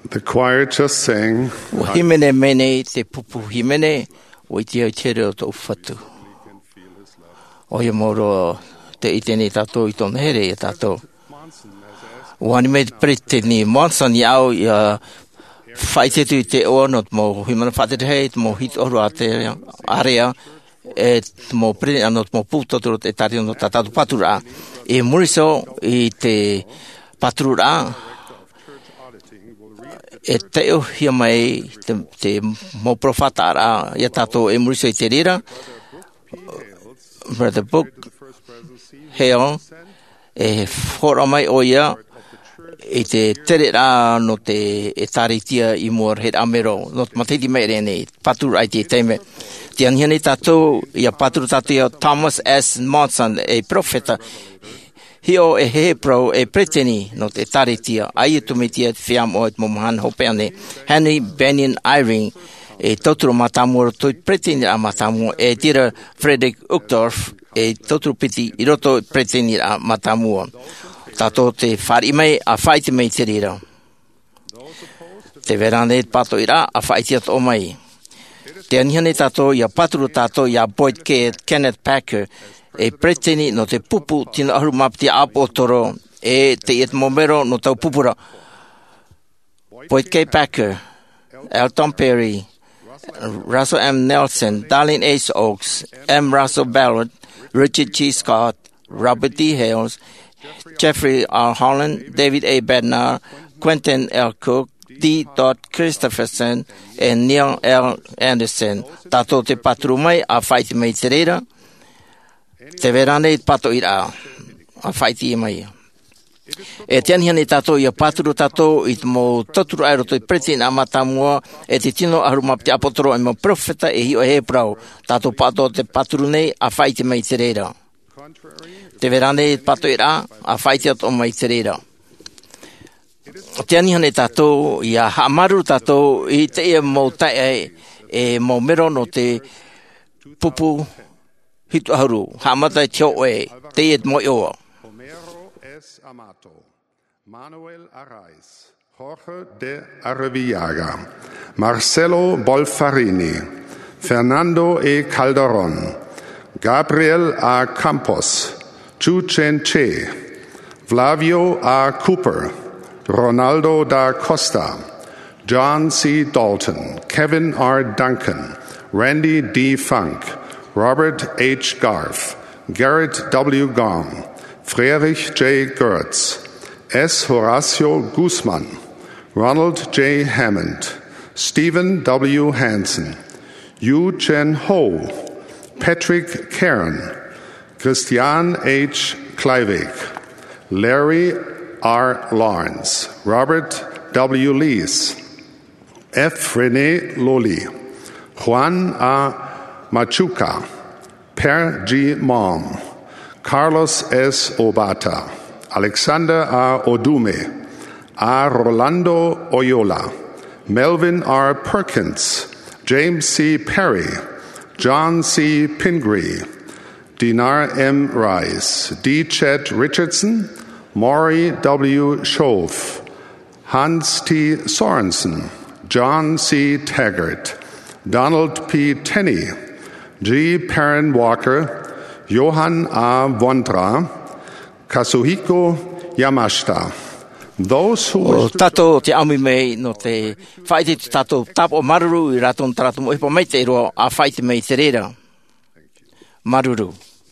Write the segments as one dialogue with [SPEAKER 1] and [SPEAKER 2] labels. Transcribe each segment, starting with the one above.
[SPEAKER 1] The choir just sang.
[SPEAKER 2] Himene mene te pupu himene o te tere o tō whatu. O ia moro te itene tato i tōna here e tato. Wani me preteni Monson iau ia whaitetu i te oanot mo himana whaterhei mo hit oru a te area e mo preteni anot mo pūtotoro te tari no tatatu patura. E muriso i te patura e teo hia mai te mo profatara ia tato e muriso i te rira. Brother Book heo e whora mai o ia i te tere rā no te e taritia i mua he amero no te matiti mai rene patura ai te teime. Te anhene tato ia patura tato ia Thomas S. Monson e profeta hio e hepro e preteni no te taritia ai e tumitia fiam o et momahan hopeane Henry Benyon Eyring e totoro matamua to preteni a matamua e tira Frederick Uchtdorf e totoro piti i roto preteni a matamua tato te whari mai a whaite mai te rira te verane pato ira a whaite at o mai te anihane tato ia paturu tato ia Boyd Kenneth Packer e preteni no te pupu tina ahu mapti apotoro e te et momero no tau pupura Boyd K. Packer, Elton Perry, Russell M. Nelson, Darlene H. Oaks, M. Russell Ballard, Richard G. Scott, Robert D. Hales, Jeffrey R. Holland, David A. Bednar, Quentin L. Cook, D. Christopherson, and Neil L. Anderson. Tato te patru mai a whaiti mai te reira. Te verane pato ira a whaiti mai. E te anihane tato ia paturu tato i mo toturu aero toi preti na matamua e te tino aharuma te apotoro e mo profeta e hio he prau. Tato pato te paturu nei a whaiti mai te reira. Te verane pato ira a whaiti ato mai te reira. Te anihane tato ia hamaru tato i te ia mo tae e mo mero no te pupu hitu aharu. Hamata tio e te iet mo ioa.
[SPEAKER 1] Amato, Manuel Arraiz, Jorge de Arrevillaga, Marcelo Bolfarini, Fernando E. Calderon, Gabriel A. Campos, Chu Chen Che, Flavio A. Cooper, Ronaldo da Costa, John C. Dalton, Kevin R. Duncan, Randy D. Funk, Robert H. Garf, Garrett W. Gong, Friedrich J. Gertz, S. Horacio Guzman, Ronald J. Hammond, Stephen W. Hansen, Yu Chen Ho, Patrick Karen, Christian H. Kleivig, Larry R. Lawrence, Robert W. Lees, F. René Loli, Juan A. Machuca, Per G. Mom, Carlos S. Obata, Alexander A. Odume, A. Rolando Oyola, Melvin R. Perkins, James C. Perry, John C. Pingree, Dinar M. Rice, D. Chet Richardson, Maury W. Schoaf, Hans T. Sorensen, John C. Taggart, Donald P. Tenney, G. Perrin Walker, Johann A. Vondra, Kazuhiko Yamashita. Those who
[SPEAKER 2] o tato te ami mei no te whaite te tato tapo maruru i raton tarato mo ipo mai te roa a whaite mei te reira. Maruru.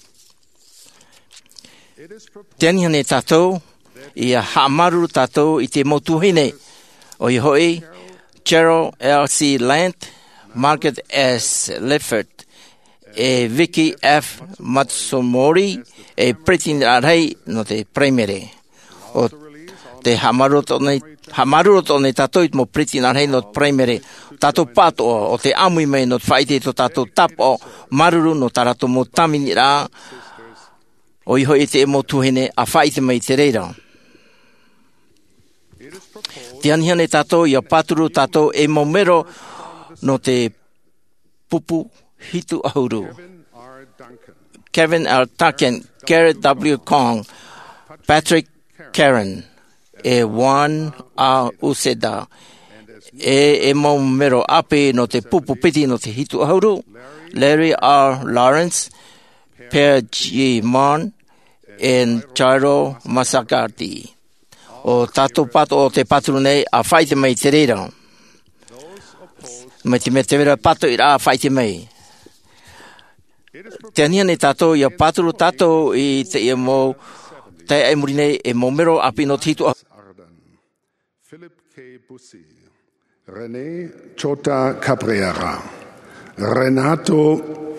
[SPEAKER 2] Te anihane tato i a hamaru tato i te motuhine o i hoi Gerald L. C. Lant, Margaret S. Lifford, e Vicky F. Matsumori e Pretty Arhei no te primary. O te hamaru tone tato i mo Pretty Arhei no te primary. Tato pato o te amui mei no te whaite to tato tapo maruru no tarato mo tamini rā. O iho i te mo tuhine a whaite mei te reira. Te anihane tato i a paturu tato e mo mero no te pupu hitu ahuru. Kevin R. Duncan, Garrett W. Kong, Patrick Karen, e Juan A. Uceda, e mau mero ape no te pupu piti no te hitu hauru, Larry R. Lawrence, Per G. Mon, and Jairo Masagati. O tato pato o te patru nei a whaite mai te reira. Mai te me te vera pato i rā whaite mai. Te ania nei tato i a patru tato i te ia mo te ai muri nei e mo mero api no te hitu hauru.
[SPEAKER 1] Philip K. Bussi, René Chota Cabrera, Renato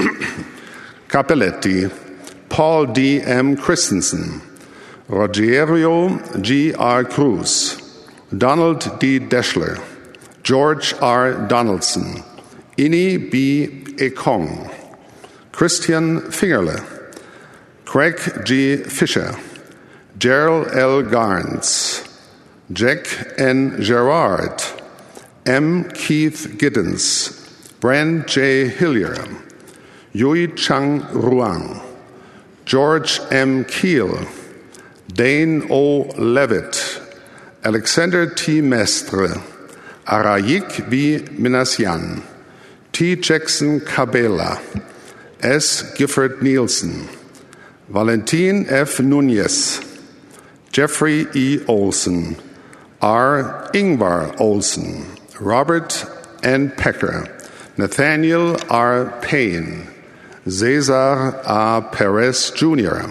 [SPEAKER 1] Capelletti, Paul D. M. Christensen, Rogerio G. R. Cruz, Donald D. Deschler, George R. Donaldson, Ini B. Ekong, Christian Fingerle, Craig G. Fisher, Gerald L. Garns, Jack N. Gerard, M. Keith Giddens, Brand J. Hillier, Yui Chang Ruang, George M. Keel, Dane O. Levitt, Alexander T. Mestre, Arayik B. Minasian, T. Jackson Cabela, S. Gifford Nielsen, Valentin F. Nunez, Jeffrey E. Olson, R. Ingvar Olson, Robert N. Pecker, Nathaniel R. Payne, Cesar A. Perez Jr.,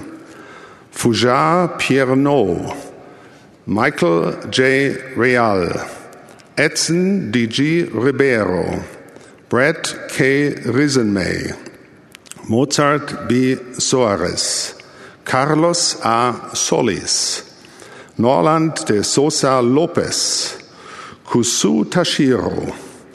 [SPEAKER 1] Foujar Pierno, Michael J. Real, Edson D.G. Ribeiro, Brett K. Risenmay, Mozart B. Soares, Carlos A. Solis, Norland de Sosa Lopez, Kusu Tashiro,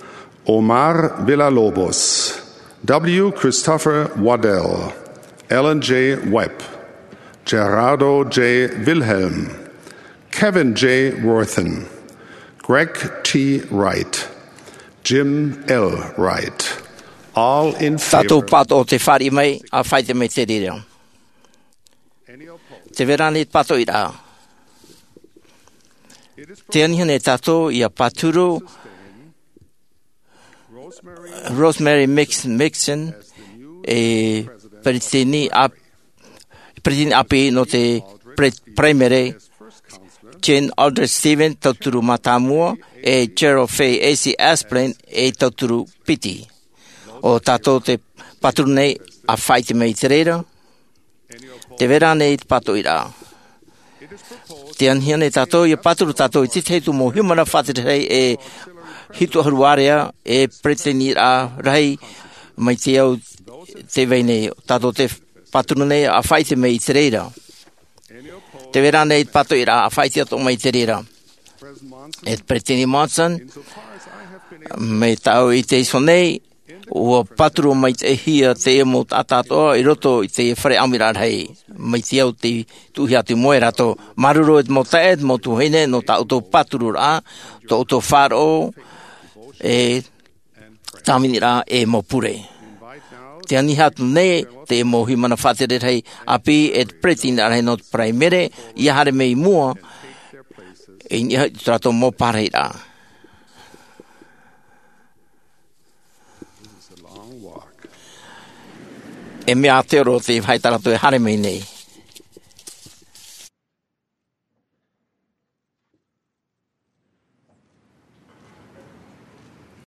[SPEAKER 1] Omar Villalobos, W. Christopher Waddell, Ellen J. Webb, Gerardo J. Wilhelm, Kevin J. Worthen, Greg T. Wright, Jim L. Wright, all in favor.
[SPEAKER 2] Tato pato te whari mai a whaite mai te rira. Te verani pato i rā. Te anihane tato i a paturu Rosemary Mixon e Pretini api no te primary Jen Aldrich Stephen tauturu matamua e Gerald Fay A.C. Asplen e tauturu piti. O tato te paturu nei a whaite mai te reira. Te vera nei pato i rā. Te anihane tato i a paturu tato i titeitu mo humana whaterei e hitu haruarea e preteni a rai mai te au te veinei. Tato te paturu nei a whaite mai te reira. Te vera nei pato i rā a whaite ato mai te reira. E preteni Monson me tau i te iso nei ua paturu mai te hia te e mo tātātoa i roto i te whare amira rei mai te au te tuhi atu moe rato maruro e mo tae mo tuhine no ta auto paturu rā to auto wharo e tamini rā e mo pure te anihatu nei te e mo himana whatere rei api e pretina rei no primere i hare mei mua e ni trato mo parei rā. E mea te oro te haitarato e hare mei nei.